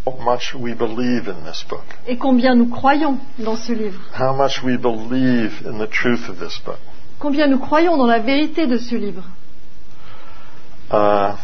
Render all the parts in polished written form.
much we believe in this book. et combien nous croyons dans ce livre. How much we believe in the truth of this book. Combien nous croyons dans la vérité de ce livre. I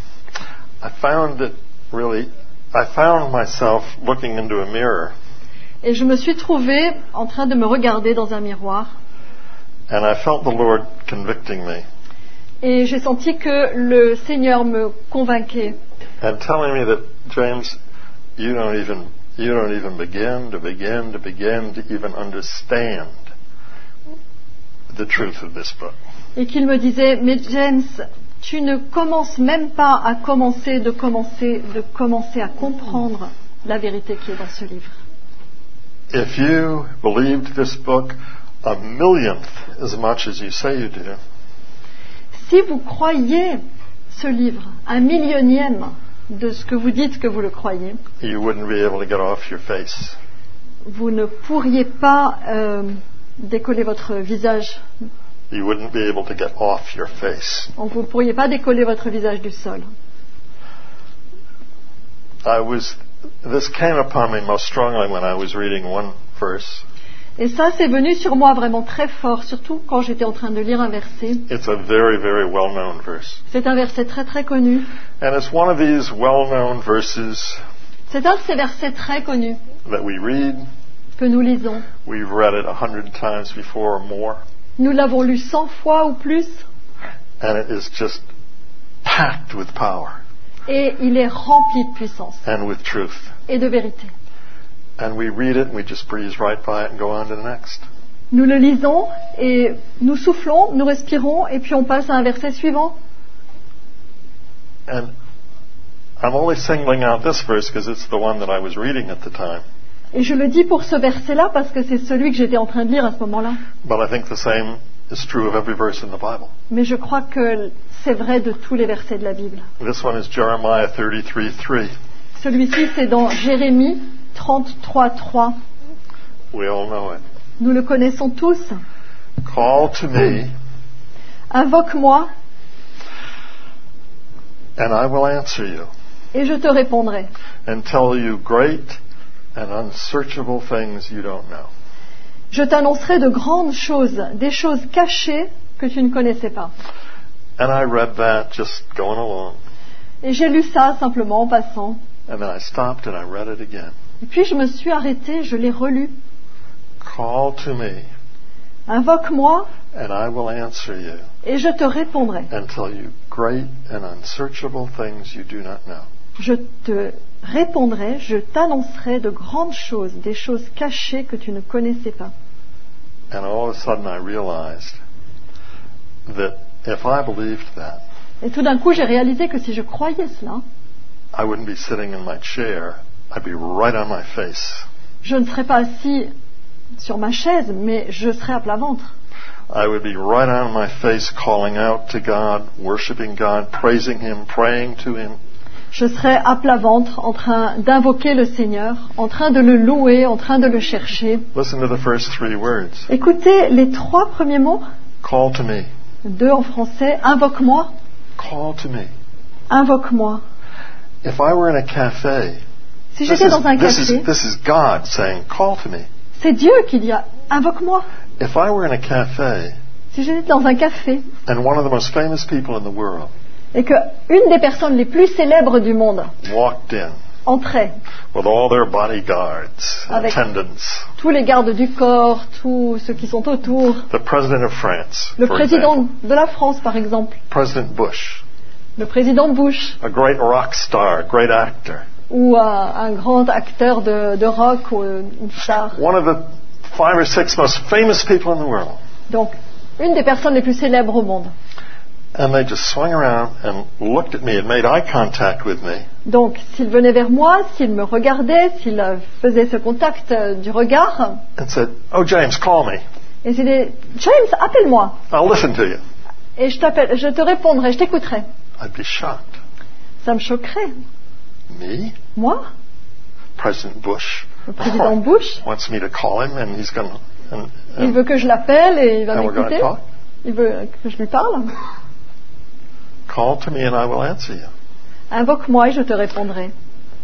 found myself looking into a mirror. Et je me suis trouvée en train de me regarder dans un miroir. And I felt the Lord convicting me. Et j'ai senti que le Seigneur me convainquait. And telling me that, James, you don't even begin to even understand the truth of this book. Et qu'il me disait, mais James, tu ne commences même pas à commencer à comprendre la vérité qui est dans ce livre. If you believed this book a millionth as much as you say you do, si vous croyez ce livre, 1/100000 de ce que vous dites que vous le croyez, you wouldn't be able to get off your face. vous ne pourriez pas décoller votre visage. You wouldn't be able to get off your face. Vous ne pourriez pas décoller votre visage du sol. This came upon me most strongly when I was reading one verse. Et ça, c'est venu sur moi vraiment très fort, surtout quand j'étais en train de lire un verset. It's a very, very well-known verse. C'est un verset très très connu. And it's one of these well-known verses C'est un de ces versets très connus that we read. que nous lisons. We've read it 100 times before or more. Nous l'avons lu 100 fois ou plus. And it is just packed with power. Et il est rempli de puissance And with truth. et de vérité. And we read it and we just breeze right by it and go on to the next. Nous le lisons et nous soufflons, nous respirons et puis on passe à un verset suivant. And I'm only singling out this verse because it's the one that I was reading at the time. Et je le dis pour ce verset-là parce que c'est celui que j'étais en train de lire à ce moment-là. But I think the same is true of every verse in the Bible. Mais je crois que c'est vrai de tous les versets de la Bible. This one is Jeremiah 33:3. Celui-ci, c'est dans Jérémie 33:3. We all know it. Nous le connaissons tous. Call to me, Invoque-moi and I will answer you, et je te répondrai. and tell you great and unsearchable things you don't know. Je t'annoncerai de grandes choses, des choses cachées que tu ne connaissais pas. And I read that just going along. Et j'ai lu ça simplement en passant. And then I stopped and I read it again. Et puis je me suis arrêtée, je l'ai relu. Call to me, Invoque-moi and I will answer you, et je te répondrai. and tell you great and unsearchable things you do not know. Je te répondrai, je t'annoncerai de grandes choses, des choses cachées que tu ne connaissais pas. And all of a sudden I realized that if I believed that, Et tout d'un coup, j'ai réalisé que si je croyais cela, I wouldn't be sitting in my chair. I'd be right on my face. je ne serais pas assis sur ma chaise, mais je serais à plat ventre. I would be right on my face calling out to God, worshiping God, praising Him, praying to Him. Je serais à plat ventre en train d'invoquer le Seigneur, en train de le louer, en train de le chercher. Listen to the first 3 words. Écoutez les 3 premiers mots, Call to me. 2 en français, invoque-moi, Call to me. invoque-moi. If I were in a cafe, Si j'étais dans un café, this is God saying, call to me. c'est Dieu qui dit invoque-moi. If I were in a cafe Si j'étais dans un café and one of the most famous people in the world et que une des personnes les plus célèbres du monde walked in entrait with all their bodyguards and Avec attendants, tous les gardes du corps, tous ceux qui sont autour, the President of France, le for président example, de la France par exemple, President Bush, le président Bush a great rock star, great actor, ou un grand acteur de rock ou une star. one of the 5 or 6 most famous people in the world. Donc, une des personnes les plus célèbres au monde. And they just swung around and looked at me and made eye contact with me. Donc, s'il venait vers moi, s'il me regardait, s'il faisait ce contact du regard, And said, "Oh, James, call me. et s'il disait « James, appelle-moi I'll listen to you." » et je te répondrai, je t'écouterai. I'd be shocked. Ça me choquerait. Me? Moi, President Bush le président Bush, wants me to call him and he's going to... il veut que je l'appelle et il va And we're going to m'écouter. talk? Il veut que je lui parle. Call to me and I will answer you. Invoque-moi et je te répondrai.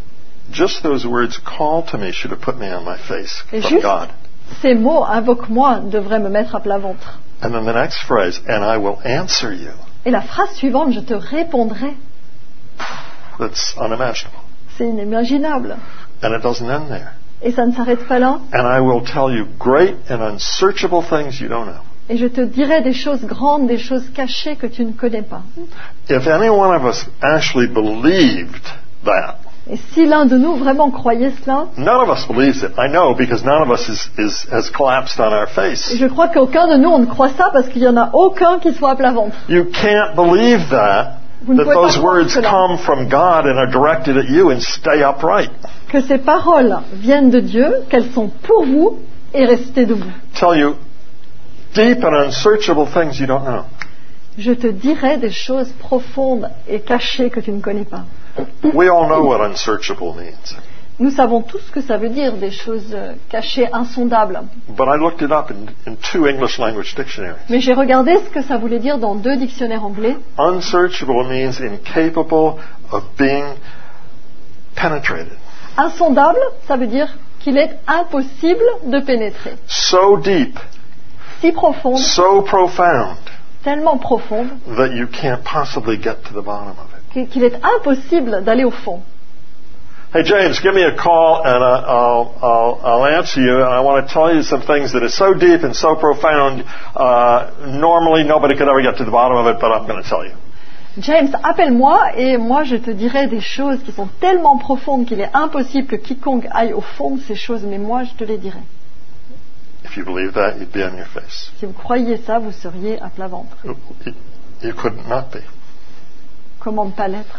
just those words, call to me, should have put me on my face Et from juste God. ces mots, invoque-moi, devraient me mettre à plat ventre. And then the next phrase, and I will answer you. Et la phrase suivante, je te répondrai. That's unimaginable. C'est inimaginable. And it doesn't end there. Et ça ne s'arrête pas là. And I will tell you great and unsearchable things you don't know. Et je te dirai des choses grandes, des choses cachées que tu ne connais pas. If any one of us actually believed that, Et si l'un de nous vraiment croyait cela, none of us believes it. I know, because none of us has collapsed on our face. je crois qu'aucun de nous on ne croit ça parce qu'il n'y en a aucun qui soit à plat ventre. You can't believe that Vous ne pouvez pas those croire words cela. come from God and are directed at you and stay upright. Que ces paroles viennent de Dieu, qu'elles sont pour vous et restez debout. Tell you deep and unsearchable things you don't know. Je te dirai des choses profondes et cachées que tu ne connais pas. We all know what unsearchable means. Nous savons tous ce que ça veut dire, des choses cachées, insondables. But I looked it up in 2 English language dictionaries. Mais j'ai regardé ce que ça voulait dire dans 2 dictionnaires anglais. Unsearchable means incapable of being penetrated. Insondable, ça veut dire qu'il est impossible de pénétrer. So deep, Si profonde, so profound, tellement profonde, that you can't possibly get to the bottom of it. qu'il est impossible d'aller au fond. Hey James, give me a call and I'll answer you, and I want to tell you some things that are so deep and so profound, normally nobody could ever get to the bottom of it, but I'm going to tell you. James, appelle-moi et moi je te dirai des choses qui sont tellement profondes qu'il est impossible que quiconque aille au fond de ces choses, mais moi je te les dirai. If you believe that, you'd be on your face. Si vous croyiez ça, vous seriez à plat ventre. You couldn't not be. Comment ne pas l'être?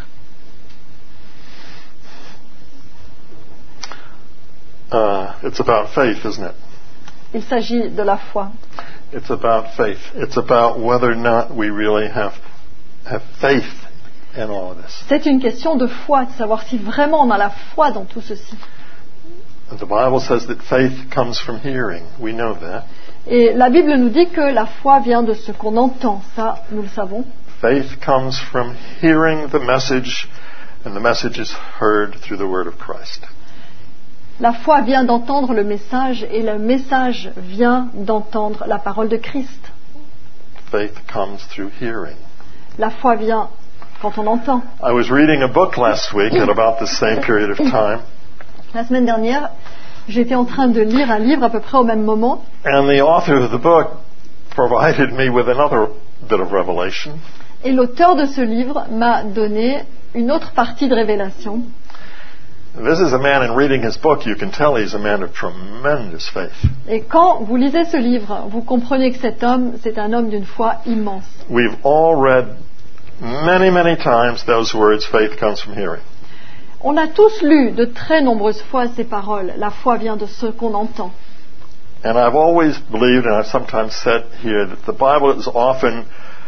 It's about faith, isn't it? Il s'agit de la foi. It's about faith. It's about whether or not we really have faith in all of this. C'est une question de foi, de savoir si vraiment on a la foi dans tout ceci. And the Bible says that faith comes from hearing. We know that. Et la Bible nous dit que la foi vient de ce qu'on entend. Ça, nous le savons. Faith comes from hearing the message, and the message is heard through the word of Christ. La foi vient d'entendre le message et le message vient d'entendre la parole de Christ. Faith comes through hearing. La foi vient quand on entend. I was reading a book last week at about the same period of time, La semaine dernière, j'étais en train de lire un livre à peu près au même moment and the author of the book provided me with another bit of revelation. et l'auteur de ce livre m'a donné une autre partie de révélation. This is a man, in reading his book, you can tell he's a man of tremendous faith. Et quand vous lisez ce livre, vous comprenez que cet homme, c'est un homme d'une foi immense. We've all read many, many times those words, faith comes from hearing. On a tous lu de très nombreuses fois ces paroles. La foi vient de ce qu'on entend. And I've always believed, and I've sometimes said here, that the Bible is often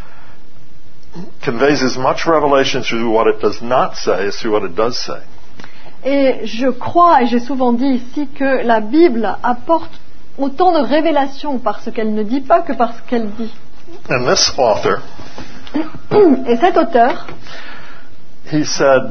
conveys as much revelation through what it does not say as through what it does say. Et je crois, et j'ai souvent dit ici, que la Bible apporte autant de révélations par ce qu'elle ne dit pas que par ce qu'elle dit. And this author, Et cet auteur, he said,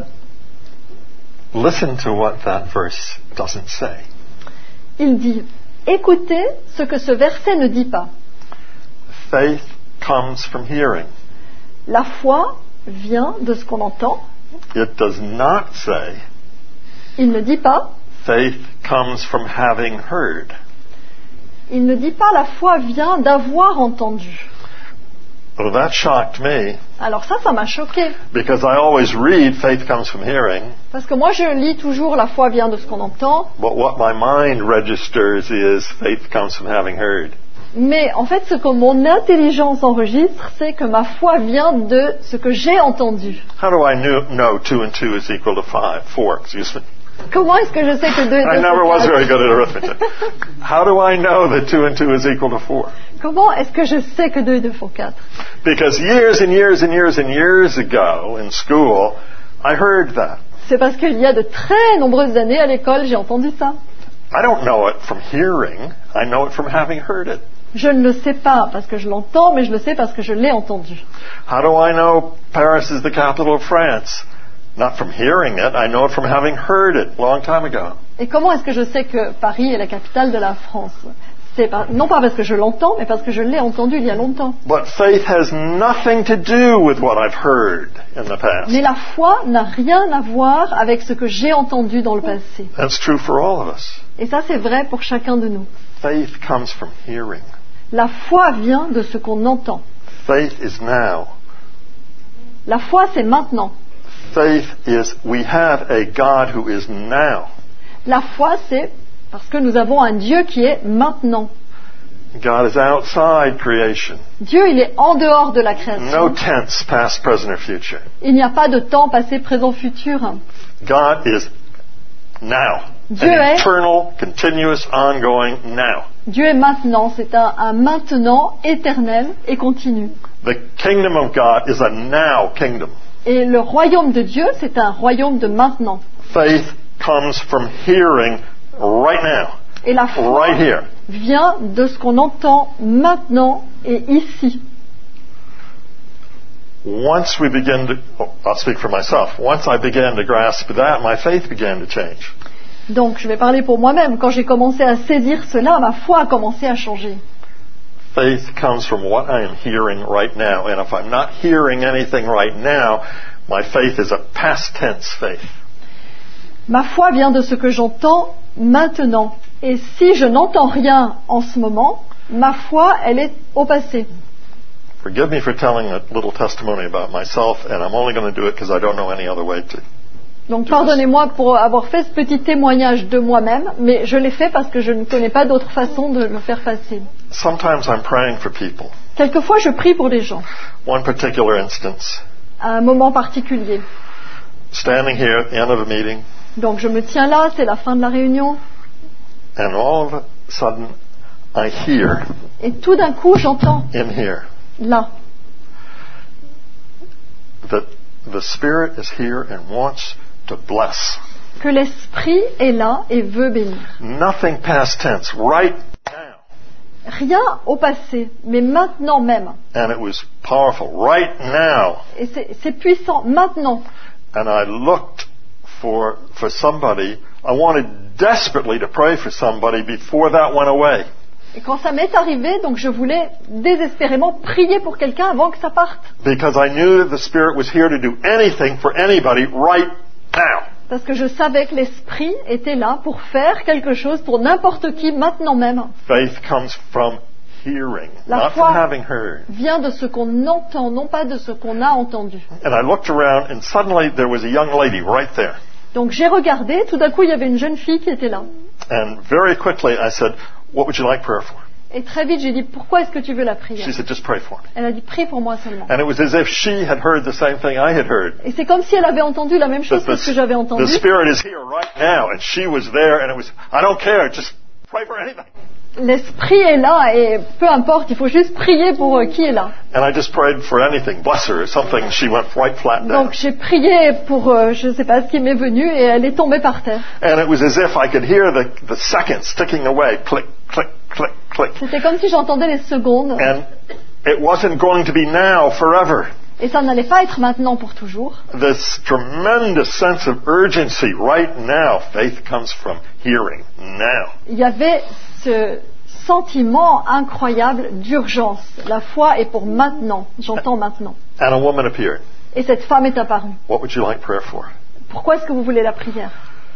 listen to what that verse doesn't say. il dit, écoutez ce que ce verset ne dit pas. Faith comes from hearing. La foi vient de ce qu'on entend. It does not say, Il ne dit pas, faith comes from having heard. il ne dit pas la foi vient d'avoir entendu. Well, that shocked me, Alors ça m'a choqué. because I always read faith comes from hearing, Parce que moi je lis toujours la foi vient de ce qu'on entend. but what my mind registers is faith comes from having heard. Mais en fait, ce que mon intelligence enregistre, c'est que ma foi vient de ce que j'ai entendu. How do I know 2 and 2 is equal to 4, excuse me. Comment est-ce que je sais que 2 et 2 I never font was 4? very good at arithmetic. How do I know that 2 and 2 is equal to 4? Comment est-ce que je sais que 2 et 2 font 4? Because years and years and years and years ago in school, I heard that. C'est parce qu'il y a de très nombreuses années à l'école, j'ai entendu ça. I don't know it from hearing. I know it from having heard it. Je ne le sais pas parce que je l'entends, mais je le sais parce que je l'ai entendu. How do I know Paris is the capital of France? Not from hearing it. I know it from having heard it a long time ago. Et comment est-ce que je sais que Paris est la capitale de la France? Non pas parce que je l'entends, mais parce que je l'ai entendu il y a longtemps. But faith has nothing to do with what I've heard in the past. Mais la foi n'a rien à voir avec ce que j'ai entendu dans le passé. That's true for all of us. Et ça, c'est vrai pour chacun de nous. Faith comes from hearing. La foi vient de ce qu'on entend. Faith is now. La foi, c'est maintenant. Faith is we have a God who is now. La foi, c'est parce que nous avons un Dieu qui est maintenant. God is outside creation. Dieu, il est en dehors de la No création. tense, past, present, or future. Il n'y a pas de temps passé, présent, futur. God is now. Dieu An est- eternal, continuous, ongoing now. Dieu est maintenant. C'est un maintenant éternel et continu. The kingdom of God is a now kingdom. Et le royaume de Dieu, c'est un royaume de maintenant. Faith comes from hearing right now, Et la foi right here. vient de ce qu'on entend maintenant et ici. Once we begin to, I'll speak for myself, once I began to grasp that, my faith began to change. Donc, je vais parler pour moi-même. Quand j'ai commencé à saisir cela, ma foi a commencé à changer. Faith comes from what I am hearing right now. And if I'm not hearing anything right now, my faith is a past tense faith. Ma foi vient de ce que j'entends maintenant. Et si je n'entends rien en ce moment, ma foi, elle est au passé. Forgive me for telling a little testimony about myself, and I'm only going to do it because I don't know any other way to. Donc, pardonnez-moi pour avoir fait ce petit témoignage de moi-même, mais je l'ai fait parce que je ne connais pas d'autre façon de le faire facile. Sometimes I'm praying for people. Quelquefois, je prie pour les gens, One particular instance, à un moment particulier. standing here at the end of a meeting, Donc, je me tiens là, c'est la fin de la réunion, and all of a sudden I hear et tout d'un coup, j'entends in here là that the Spirit is here and wants to bless. que l'Esprit est là et veut bénir. Nothing past tense, right now. Rien au passé, mais maintenant même. And it was powerful, right now. Et c'est puissant, maintenant. And I looked for somebody. I wanted desperately to pray for somebody before that went away. Et quand ça m'est arrivé, donc je voulais désespérément prier pour quelqu'un avant que ça parte. Because I knew that the Spirit was here to do anything for anybody right now. Parce que je savais que l'Esprit était là pour faire quelque chose pour n'importe qui maintenant même. Faith comes from hearing, La not foi from having heard. vient de ce qu'on entend, non pas de ce qu'on a entendu. And I looked around and suddenly there was a young lady right there. Donc j'ai regardé, tout d'un coup il y avait une jeune fille qui était là. And very quickly I said, what would you like prayer for? Et très vite j'ai dit, pourquoi est-ce que tu veux la prière? She said, just pray for me. Elle a dit, prie pour moi seulement. And it was as if she had heard the same thing I had heard. Et c'est comme si elle avait entendu la même chose que ce que j'avais entendu. The Spirit is here right now, and she was there, and it was, I don't care, just pray for anything. L'Esprit est là et peu importe, il faut juste prier pour qui est là. And I just prayed for anything, bless her, or something, she went right flat down. Donc j'ai prié pour, je ne sais pas ce qui m'est venu, et elle est tombée par terre. And it was as if I could hear the seconds ticking away, click, click, click, click. C'était comme si j'entendais les secondes, And it wasn't going to be now forever. et ça n'allait pas être maintenant pour toujours. This tremendous sense of urgency right now, faith comes from hearing now. Il y avait ce sentiment incroyable d'urgence. La foi est pour maintenant, j'entends maintenant. And a woman appeared. Et cette femme est apparue. What would you like prayer for? Pourquoi est-ce que vous voulez la prière?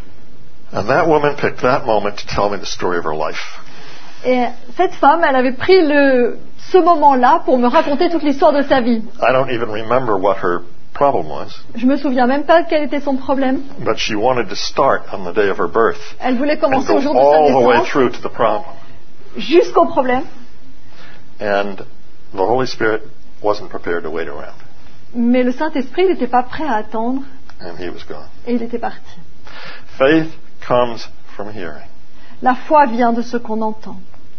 And that woman picked that moment to tell me the story of her life. Et cette femme, elle avait pris ce moment-là pour me raconter toute l'histoire de sa vie. I don't even remember what her problem was, Je me souviens même pas quel était son problème. but she wanted to start on the day of her birth Elle voulait and commencer go au jour de sa all the way naissance through to the problem. jusqu'au problème, And the Holy Spirit wasn't prepared to wait around, mais le Saint-Esprit n'était pas prêt à attendre and he was gone. et il était parti. Faith comes from hearing. La foi vient de ce qu'on entend.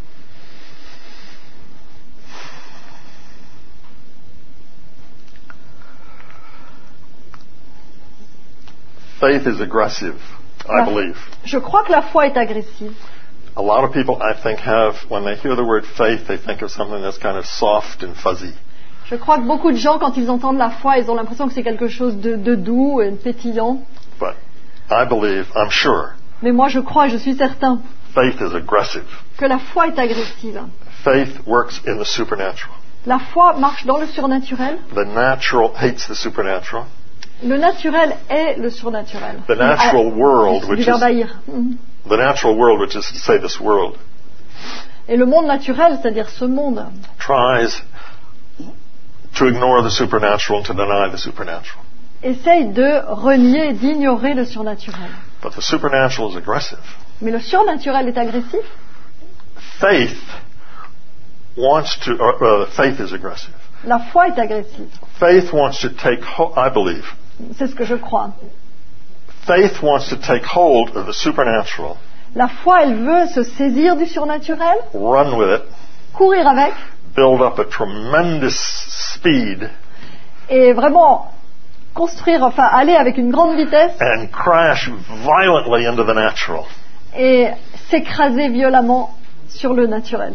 Faith is aggressive, I believe. Je crois que la foi est agressive. A lot of people, I think, when they hear the word faith, they think of something that's kind of soft and fuzzy. Je crois que beaucoup de gens, quand ils entendent la foi, ils ont l'impression que c'est quelque chose de doux et de pétillant. But I believe, I'm sure, Mais moi, je crois, je suis certain faith is aggressive. que la foi est agressive. Faith works in the supernatural. La foi marche dans le surnaturel. The natural hates the supernatural. Le naturel est le surnaturel. The natural world, Du which verbe is haïr. the natural world, which is to say this world, Et le monde naturel, c'est-à-dire ce monde, tries to ignore the supernatural and to deny the supernatural. essaye de renier, d'ignorer le surnaturel. But the supernatural is aggressive. Mais le surnaturel est agressif. Faith wants to. Faith is aggressive. La foi est agressive. Faith wants to take. I believe. C'est ce que je crois. Faith wants to take hold of the supernatural, La foi, elle veut se saisir du surnaturel, run with it, courir avec, build up a tremendous speed, et vraiment construire, enfin aller avec une grande vitesse and crash violently into the natural. et s'écraser violemment sur le naturel.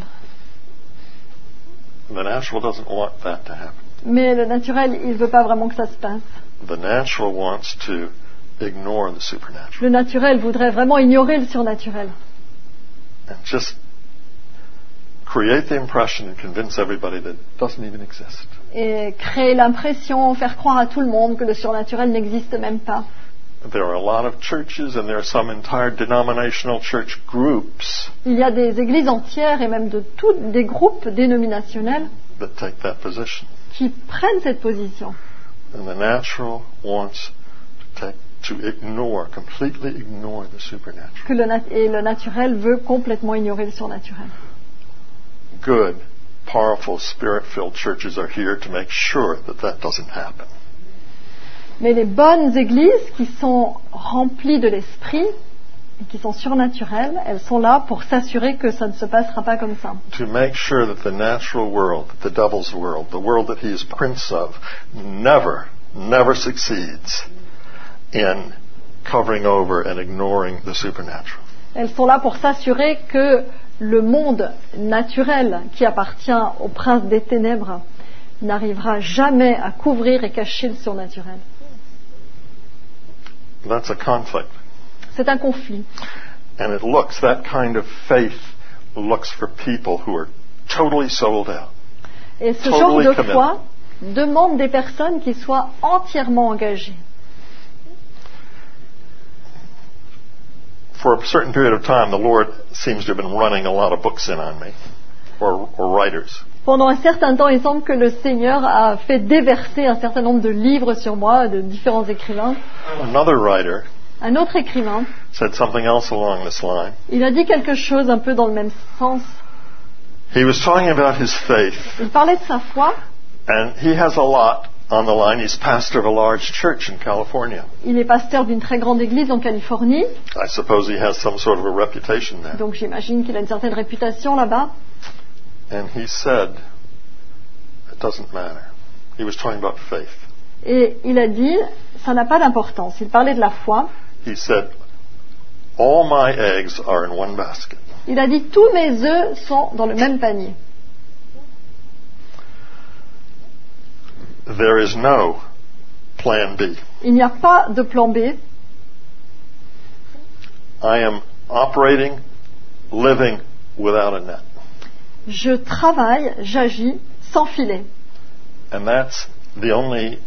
The natural doesn't want that to happen. Mais le naturel, il ne veut pas vraiment que ça se passe. The natural wants to ignore the supernatural Le naturel voudrait vraiment ignorer le surnaturel and just create the impression and convince everybody that it doesn't even exist. et créer l'impression, faire croire à tout le monde que le surnaturel n'existe même pas. There are a lot of churches and there are some entire denominational church groups Il y a des églises entières et même des groupes dénominationnels that take that position. qui prennent cette position. And the natural wants to completely ignore the supernatural. Et le naturel veut complètement ignorer le surnaturel. Good, powerful, spirit-filled churches are here to make sure that that doesn't happen. Mais les bonnes églises qui sont remplies de l'esprit et qui sont surnaturelles, elles sont là pour s'assurer que ça ne se passera pas comme ça. To make sure that the natural world, the devil's world, the world that he is prince of, never succeeds in covering over and ignoring the supernatural. Elles sont là pour s'assurer que le monde naturel qui appartient au prince des ténèbres n'arrivera jamais à couvrir et cacher le surnaturel. That's a conflict. C'est un conflit. And that kind of faith looks for people who are totally sold out. Et ce genre de foi demande des personnes qui soient entièrement engagées. For a certain period of time, the Lord seems to have been running a lot of books in on me, or writers. Pendant un certain temps, il semble que le Seigneur a fait déverser un certain nombre de livres sur moi, de différents écrivains. Another writer Un autre écrivain, said something else along this line. il a dit quelque chose un peu dans le même sens. He was talking about his faith, Il parlait de sa foi. and he has a lot on the line. He's pastor of a large church in California. Il est pasteur d'une très grande église en Californie, I suppose he has some sort of a reputation there. donc j'imagine qu'il a une certaine réputation là-bas. And he said, it doesn't matter. He was talking about faith. Et il a dit, ça n'a pas d'importance. Il parlait de la foi. He said, all my eggs are in one basket. Il a dit, tous mes œufs sont dans le même panier. There is no plan B. Il n'y a pas de plan B. I am operating, living without a net. Je travaille, j'agis sans filet. And that's the only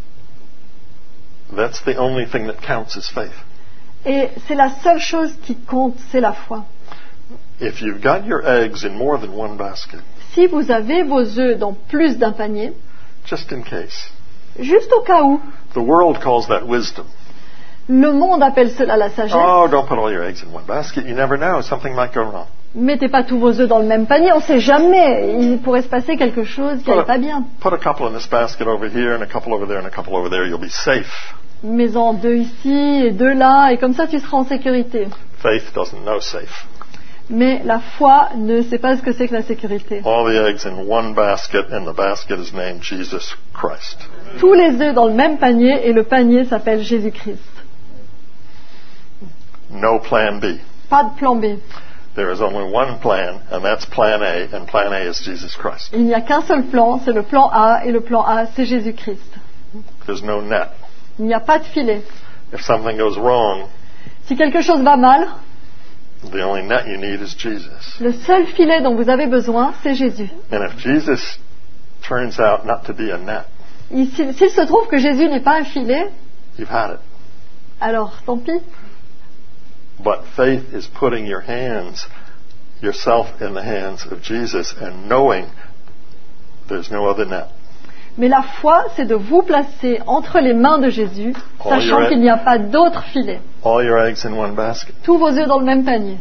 thing that counts as faith. Et c'est la seule chose qui compte, c'est la foi. If you've got your eggs in more than one basket, Si vous avez vos œufs dans plus d'un panier, just in case, juste au cas où, the world calls that wisdom. le monde appelle cela la sagesse. Oh, don't put all your eggs in one basket. You never know. Something might go wrong. Mettez pas tous vos œufs dans le même panier, on ne sait jamais. Il pourrait se passer quelque chose qui n'allait pas bien. Put a couple in this basket over here and a couple over there and a couple over there. You'll be safe. Mets-en 2 ici et 2 là, et comme ça tu seras en sécurité. Faith doesn't know safe. Mais la foi ne sait pas ce que c'est que la sécurité. All the eggs in one basket, and the basket is named Jesus Christ. Tous les œufs dans le même panier, et le panier s'appelle Jésus-Christ. No plan B. Pas de plan B. There is only one plan, and that's plan A, and plan A is Jesus Christ. Il n'y a qu'un seul plan, c'est le plan A, et le plan A, c'est Jésus-Christ. There's no net. Il n'y a pas de filet. If something goes wrong, Si quelque chose va mal, the only net you need is Jesus. le seul filet dont vous avez besoin, c'est Jésus. And if Jesus turns out not to be a net, S'il se trouve que Jésus n'est pas un filet, you've had it. alors tant pis. But faith is putting yourself in the hands of Jesus and knowing there's no other net. Mais la foi, c'est de vous placer entre les mains de Jésus, sachant qu'il n'y a pas d'autre filet. All your eggs in one basket. Tous vos œufs dans le même panier.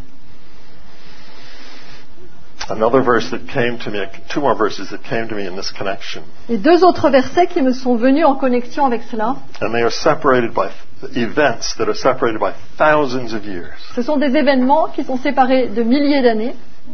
Another verse that came to me, two more verses that came to me in this connection. Et deux autres versets qui me sont venus en connexion avec cela. And they are separated by events that are separated by thousands of years. Ce sont des événements qui sont séparés de milliers d'années.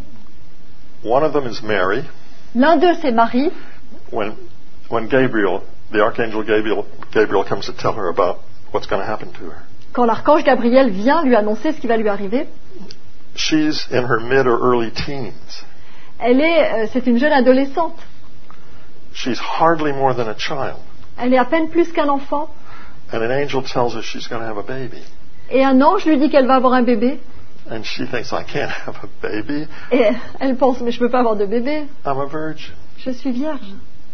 One of them is Mary. L'un d'eux, c'est Marie. When Gabriel, the archangel Gabriel comes to tell her about what's going to happen to her. Quand l'archange Gabriel vient lui annoncer ce qui va lui arriver, she's in her mid or early teens. C'est une jeune adolescente. She's hardly more than a child. Elle est à peine plus qu'un enfant. And an angel tells her she's going to have a baby. Et un ange lui dit qu'elle va avoir un bébé. And she thinks, I can't have a baby. Et elle pense, mais je ne peux pas avoir de bébé. I'm a virgin. Je suis vierge.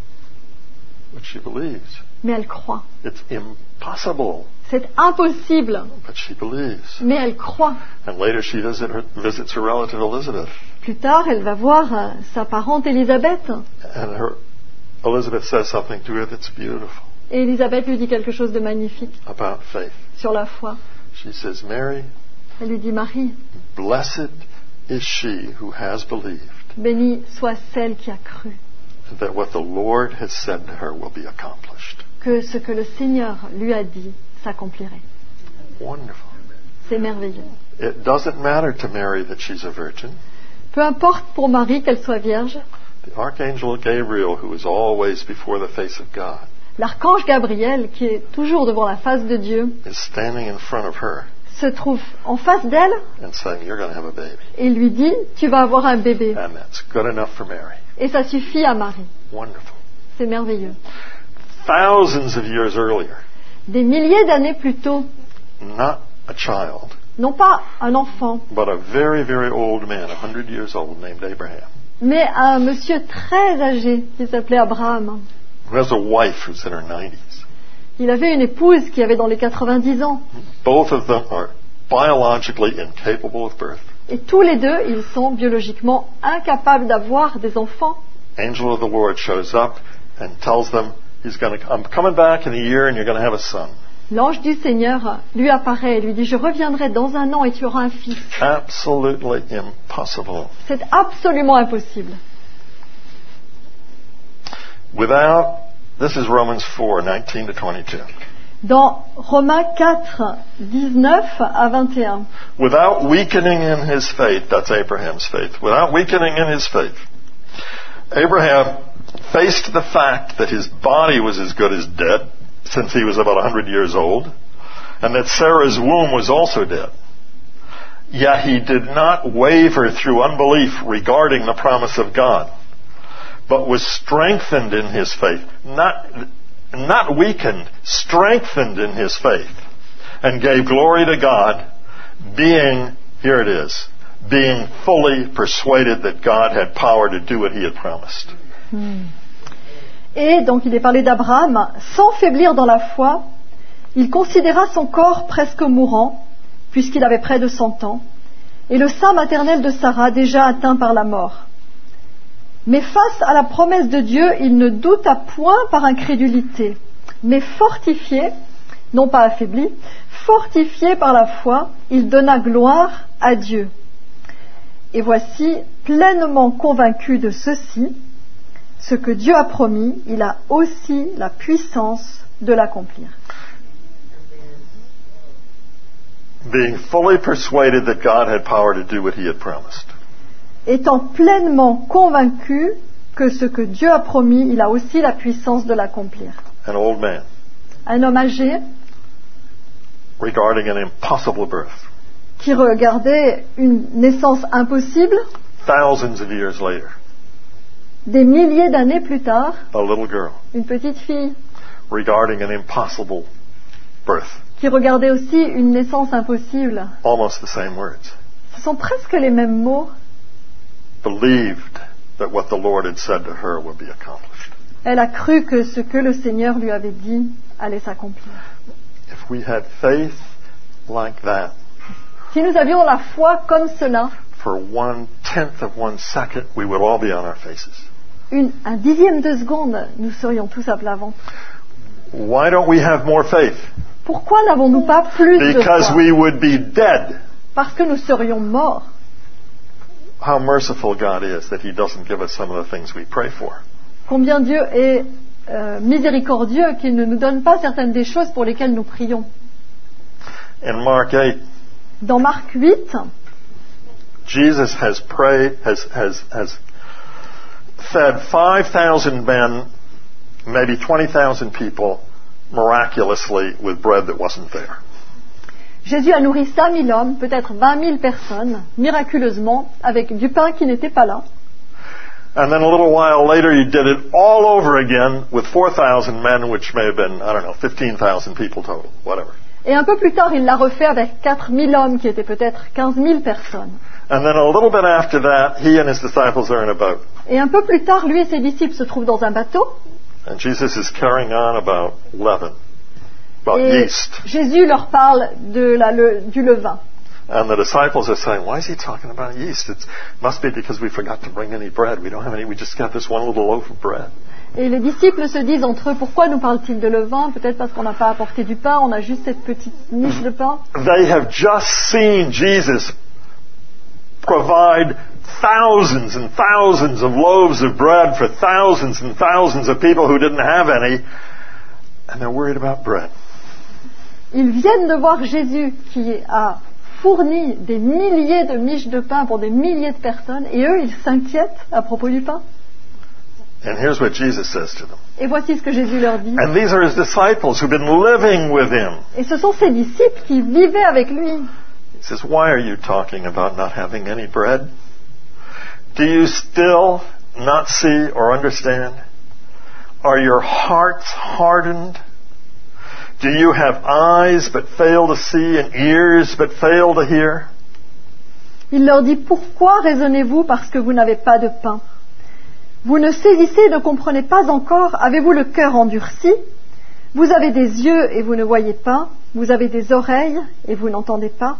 But she believes. Mais elle croit. It's impossible. C'est impossible. But she believes. Mais elle croit. And later she visits her relative Elizabeth. Plus tard, elle va voir sa parente Élisabeth. And Elizabeth says something to her that's beautiful. Et Élisabeth lui dit quelque chose de magnifique about faith. Sur la foi. She says, Mary, elle lui dit, Marie, blessed is she who has believed. Bénie soit celle qui a cru. That what the Lord has said to her will be accomplished. Que ce que le Seigneur lui a dit s'accomplirait. Wonderful. C'est merveilleux. It doesn't matter to Mary that she's a virgin. Peu importe pour Marie qu'elle soit vierge. The archangel Gabriel, who is always before the face of God, l'archange Gabriel, qui est toujours devant la face de Dieu, is standing in front of her, se trouve en face d'elle and saying, You're going to have a baby. Et lui dit, tu vas avoir un bébé. And that's good enough for Mary. Et ça suffit à Marie. Wonderful. C'est merveilleux. Thousands of years earlier, des milliers d'années plus tôt, not a child, non pas un enfant, but a very, very old man, 100 years old, named Abraham, mais un monsieur très âgé qui s'appelait Abraham. Who has a wife who's in her 90s. Il avait une épouse qui avait dans les 90 ans. Both of them are biologically incapable of birth. Et tous les deux, ils sont biologiquement incapables d'avoir des enfants. Angel of the Lord shows up and tells them, I'm coming back in a year and you're going to have a son. L'ange du Seigneur lui apparaît et lui dit, je reviendrai dans un an et tu auras un fils. Absolutely impossible. C'est absolument impossible. This is Romans 4, 19 to 22. Dans Romains 4, 19 à 21. Without weakening in his faith, that's Abraham's faith, without weakening in his faith, Abraham faced the fact that his body was as good as dead, since he was about 100 years old, and that Sarah's womb was also dead. Yet he did not waver through unbelief regarding the promise of God, but was strengthened in his faith, not weakened, strengthened in his faith, and gave glory to God, being fully persuaded that God had power to do what he had promised. Et donc il est parlé d'Abraham, sans faiblir dans la foi, il considéra son corps presque mourant, puisqu'il avait près de 100 ans, et le sein maternel de Sarah déjà atteint par la mort. Mais face à la promesse de Dieu, il ne douta point par incrédulité, mais fortifié, non pas affaibli, fortifié par la foi, il donna gloire à Dieu. Et voici, pleinement convaincu de ceci, ce que Dieu a promis, il a aussi la puissance de l'accomplir. Being fully persuaded that God had power to do what he had promised. Étant pleinement convaincu que ce que Dieu a promis, il a aussi la puissance de l'accomplir. An old man. Un homme âgé. Regarding an impossible birth. qui regardait une naissance impossible, thousands of years later, des milliers d'années plus tard, a little girl une petite fille regarding an impossible birth. qui regardait aussi une naissance impossible. Almost the same words. Ce sont presque les mêmes mots. Believed that what the Lord had said to her would be accomplished. Elle a cru que ce que le Seigneur lui avait dit allait s'accomplir. If we had faith like that, Si nous avions la foi comme cela, for 1/10 of 1 second, we would all be on our faces. un dixième de seconde, nous serions tous à plat ventre. Why don't we have more faith? Pourquoi n'avons-nous pas plus de Because foi? we would be dead. Parce que nous serions morts. How merciful God is that He doesn't give us some of the things we pray for. Combien Dieu est miséricordieux qu'il ne nous donne pas certaines des choses pour lesquelles nous prions. In Mark 8, Dans Marc 8, Jesus has fed 5,000 men, maybe 20,000 people, miraculously with bread that wasn't there. Jésus a nourri 5 000 hommes, peut-être 20 000 personnes, miraculeusement, avec du pain qui n'était pas là. And then a little while later, He did it all over again with 4,000 men, which may have been, 15,000 people total, whatever. Et un peu plus tard, il l'a refait avec 4 000 hommes, qui étaient peut-être 15 000 personnes. And then a little bit after that, He and His disciples are in a boat. Et un peu plus tard, lui et ses disciples se trouvent dans un bateau. And Jesus is carrying on about leaven, about Et yeast. Jésus leur parle du levain. And the disciples are saying, why is He talking about yeast? It must be because we forgot to bring any bread. We don't have any, we just got this one little loaf of bread. Et les disciples se disent entre eux, pourquoi nous parle-t-il de levain? Peut-être parce qu'on n'a pas apporté du pain, on a juste cette petite niche de pain. They have just seen Jesus provide thousands and thousands of loaves of bread for thousands and thousands of people who didn't have any, and they're worried about bread. Ils viennent de voir Jésus qui a fourni des milliers de miches de pain pour des milliers de personnes, et eux, ils s'inquiètent à propos du pain. And here's what Jesus says to them. Et voici ce que Jésus leur dit. And these are His disciples who've been living with Him. Et ce sont ses disciples qui vivaient avec lui. He says, why are you talking about not having any bread? Do you still not see or understand? Are your hearts hardened? Do you have eyes but fail to see and ears but fail to hear? Il leur dit, pourquoi raisonnez-vous parce que vous n'avez pas de pain? Vous ne saisissez et ne comprenez pas encore? Avez-vous le cœur endurci? Vous avez des yeux et vous ne voyez pas? Vous avez des oreilles et vous n'entendez pas?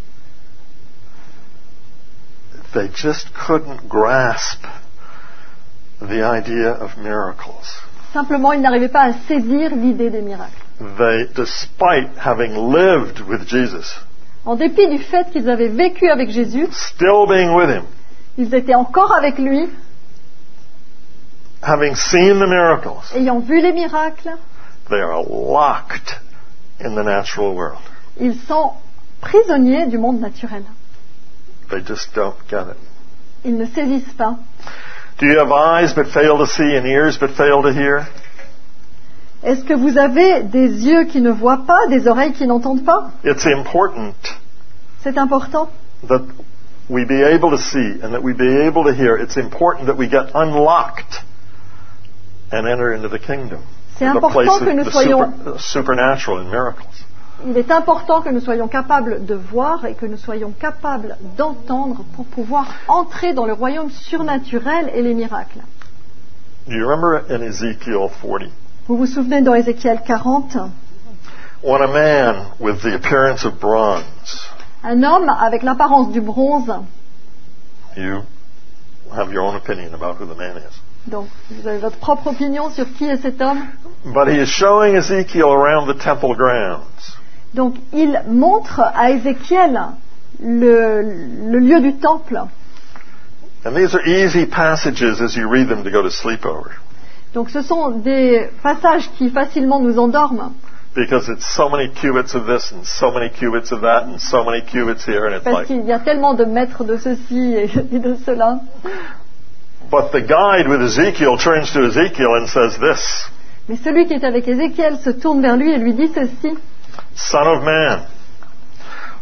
They just couldn't grasp the idea of miracles. Simplement, ils n'arrivaient pas à saisir l'idée des miracles. They, despite having lived with Jesus, En dépit du fait qu'ils avaient vécu avec Jésus, still being with Him, ils étaient encore avec lui, having seen the miracles, ayant vu les miracles, they are locked in the natural world. ils sont prisonniers du monde naturel. They just don't get it. Ils ne saisissent pas. Do you have eyes but fail to see and ears but fail to hear? Est-ce que vous avez des yeux qui ne voient pas, des oreilles qui n'entendent pas? It's important C'est important that we be able to see and that we be able to hear. It's important that we get unlocked and enter into the kingdom. C'est The important place que of nous the soyons... supernatural and miracles. Il est important que nous soyons capables de voir et que nous soyons capables d'entendre pour pouvoir entrer dans le royaume surnaturel et les miracles. Do you remember in Ezekiel 40? Vous vous souvenez dans Ézéchiel 40, When a man with the appearance of bronze, un homme avec l'apparence du bronze, you have your own opinion about who the man is. donc vous avez votre propre opinion sur qui est cet homme, But he is showing Ezekiel around the temple grounds. donc il montre à Ézéchiel le lieu du temple. And these are easy passages as you read them to go to sleep over. Donc ce sont des passages qui facilement nous endorment, Because it's so many cubits of this and so many cubits of that and so many cubits here, and it's parce like... qu'il y a tellement de mètres de ceci et de cela. But the guide with Ezekiel turns to Ezekiel and says this, Mais celui qui est avec Ézéchiel se tourne vers lui et lui dit ceci: Son of man,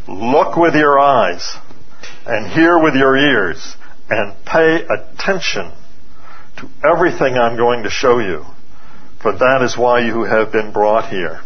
Look with your eyes and hear with your ears and pay attention to everything I'm going to show you, for that is why you have been brought here.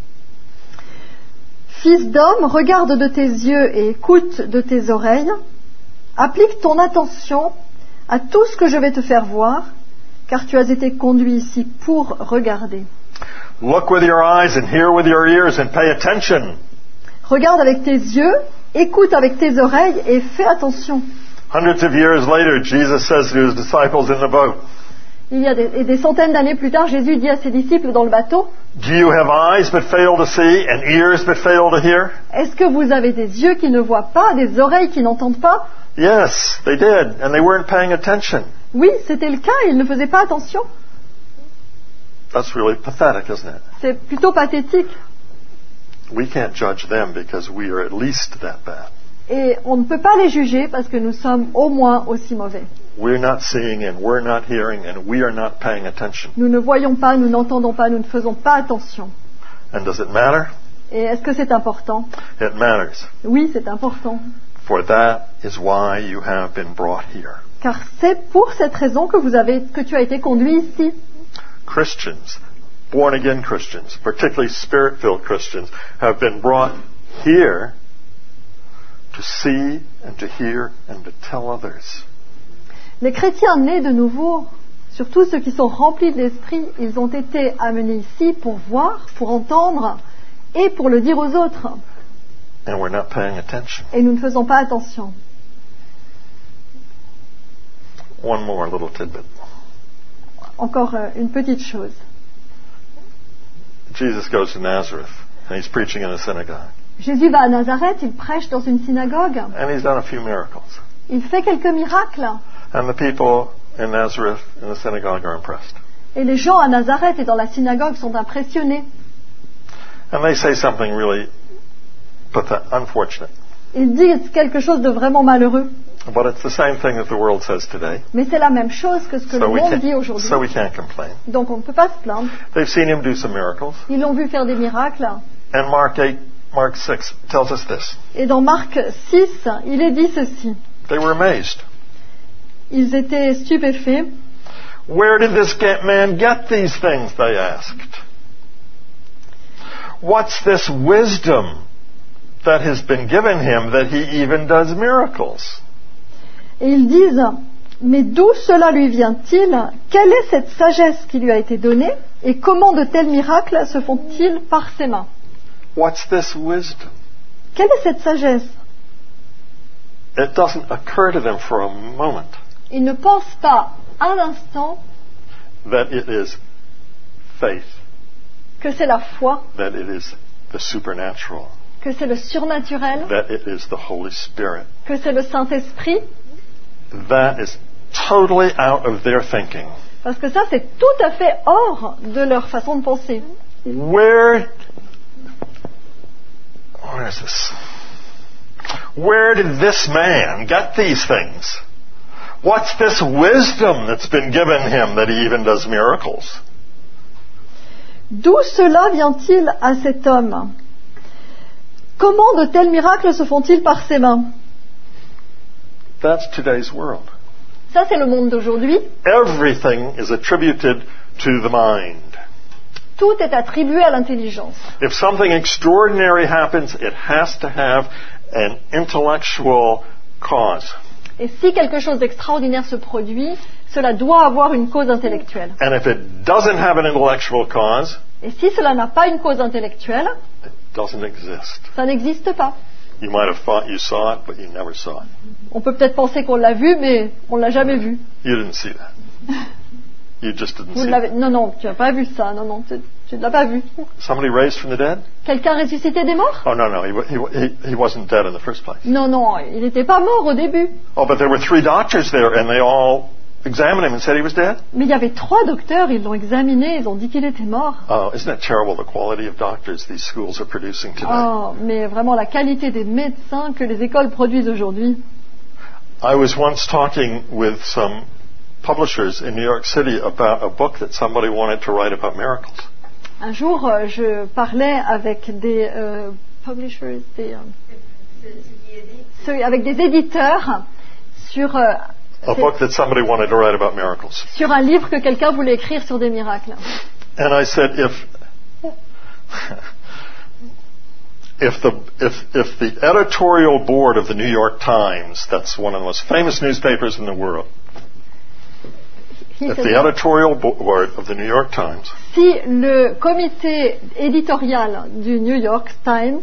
Fils d'homme, regarde de tes yeux et écoute de tes oreilles. Applique ton attention à tout ce que je vais te faire voir, car tu as été conduit ici pour regarder. Look with your eyes and hear with your ears and pay attention. Regarde avec tes yeux, écoute avec tes oreilles et fais attention. Hundreds of years later, Jesus says to his disciples in the boat, Il y a des centaines d'années plus tard, Jésus dit à ses disciples dans le bateau, do you have eyes but fail to see and ears but fail to hear? est-ce que vous avez des yeux qui ne voient pas, des oreilles qui n'entendent pas? Yes, they did, and they weren't paying attention. Oui, c'était le cas, ils ne faisaient pas attention. That's really pathetic, isn't it? C'est plutôt pathétique. We can't judge them because we are at least that bad. Et on ne peut pas les juger parce que nous sommes au moins aussi mauvais. We're not seeing and we're not hearing and we are not paying attention. Nous ne voyons pas, nous n'entendons pas, nous ne faisons pas attention. And does it matter? Et est-ce que c'est important? It matters. Oui, c'est important. For that is why you have been brought here. Car c'est pour cette raison que tu as été conduit ici. Christians, born-again Christians, particularly Spirit-filled Christians, have been brought here to see and to hear and to tell others. Les chrétiens nés de nouveau, surtout ceux qui sont remplis de l'esprit, ils ont été amenés ici pour voir, pour entendre et pour le dire aux autres. And we're not paying attention. Et nous ne faisons pas attention. One more little tidbit. Encore une petite chose. Jesus goes to Nazareth and he's preaching in a synagogue. Jésus va à Nazareth, il prêche dans une synagogue. And he's done a few miracles. Il fait quelques miracles. And the people in Nazareth in the synagogue are impressed. Et les gens à Nazareth et dans la synagogue sont impressionnés. And they say something really unfortunate. Ils disent quelque chose de vraiment malheureux. But it's the same thing that the world says today. Mais c'est la même chose que ce que le monde dit aujourd'hui. So we can't complain. Donc on ne peut pas se plaindre. They've seen him do some miracles. Ils l'ont vu faire des miracles. And Mark 6 tells us this. Et dans Marc 6, il est dit ceci. They were amazed. Ils étaient stupéfaits. Where did this man get these things, they asked. What's this wisdom that has been given him that he even does miracles? Et ils disent, mais d'où cela lui vient-il? Quelle est cette sagesse qui lui a été donnée? Et comment de tels miracles se font-ils par ses mains? What's this wisdom? Quelle est cette sagesse? It doesn't occur to them for a moment Ils ne pensent pas un instant that it is faith, que c'est la foi, that it is the supernatural, que c'est le surnaturel, that it is the Holy Spirit. que c'est le Saint-Esprit. That is totally out of their thinking. Parce que ça, c'est tout à fait hors de leur façon de penser. Where is this? Where did this man get these things? What's this wisdom that's been given him that he even does miracles? D'où cela vient-il à cet homme? Comment de tels miracles se font-ils par ses mains? That's today's world. Ça, c'est le monde d'aujourd'hui. Everything is attributed to the mind. Tout est attribué à l'intelligence. If something extraordinary happens, it has to have an intellectual cause. Et si quelque chose d'extraordinaire se produit, cela doit avoir une cause intellectuelle. And if it doesn't have an intellectual cause, Et si cela n'a pas une cause intellectuelle, it doesn't exist. ça n'existe pas. You might have thought you saw it, but you never saw it. On peut peut-être penser qu'on l'a vu, mais on ne l'a jamais vu. You didn't see that. You just didn't Vous see l'avez... it. Non, tu n'as pas vu ça. Non, tu ne l'as pas vu. Somebody raised from the dead? Quelqu'un ressuscité des morts? Oh, no, he wasn't dead in the first place. Non, il n'était pas mort au début. Oh, but there were 3 doctors there, and they all examined him and said he was dead? Mais il y avait 3 docteurs, ils l'ont examiné, ils ont dit qu'il était mort. Oh, isn't that terrible, the quality of doctors these schools are producing today? Oh, mais vraiment la qualité des médecins que les écoles produisent aujourd'hui. I was once talking with some publishers in New York City about a book that somebody wanted to write about miracles. Un jour, je parlais avec des publishers, avec des éditeurs sur A book that somebody wanted to write about miracles. sur un livre que quelqu'un voulait écrire sur des miracles. And I said, if the editorial board of the New York Times, that's one of the most famous newspapers in the world, if the editorial board of the New York Times, si le comité éditorial du New York Times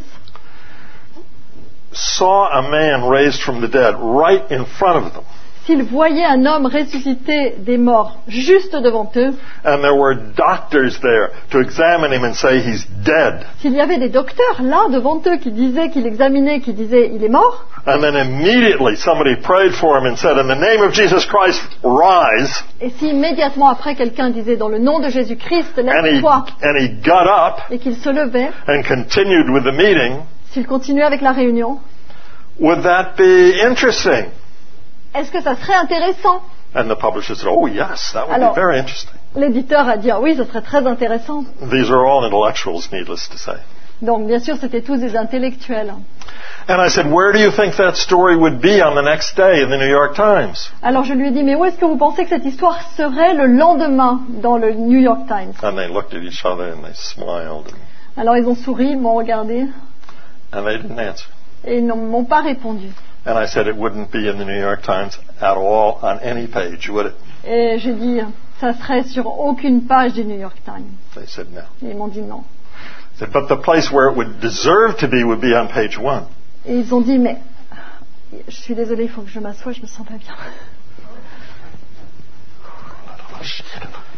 saw a man raised from the dead right in front of them, s'ils voyaient un homme ressuscité des morts juste devant eux, and there were doctors there to examine him and say he's dead, s'il y avait des docteurs là devant eux qui disaient, qui l'examinaient, qui disaient il est mort, and then immediately somebody prayed for him and said, in the name of Jesus Christ, rise, et si immédiatement après quelqu'un disait dans le nom de Jésus-Christ, and lève-toi, he got up et qu'il se levait, and continued with the meeting, s'il continuait avec la réunion, would that be interesting? est-ce que ça serait intéressant? And the publisher said, oh yes, that would Alors, be very interesting. L'éditeur a dit ah oui, ce serait très intéressant. These are all intellectuals, needless to say. Donc bien sûr, c'était tous des intellectuels. And I said, where do you think that story would be on the next day in the New York Times? Alors je lui ai dit mais où est-ce que vous pensez que cette histoire serait le lendemain dans le New York Times? And they looked at each other and they smiled Alors ils ont souri, ils m'ont regardé and they didn't answer. et ils ne m'ont pas répondu. And I said, it wouldn't be in the New York Times at all on any page, would it? Et j'ai dit ça serait sur aucune page du New York Times. They said no. Et ils m'ont dit non. I said, but the place where it would deserve to be would be on page 1. Et ils ont dit mais je suis désolée, il faut que je m'assoie, je me sens pas bien.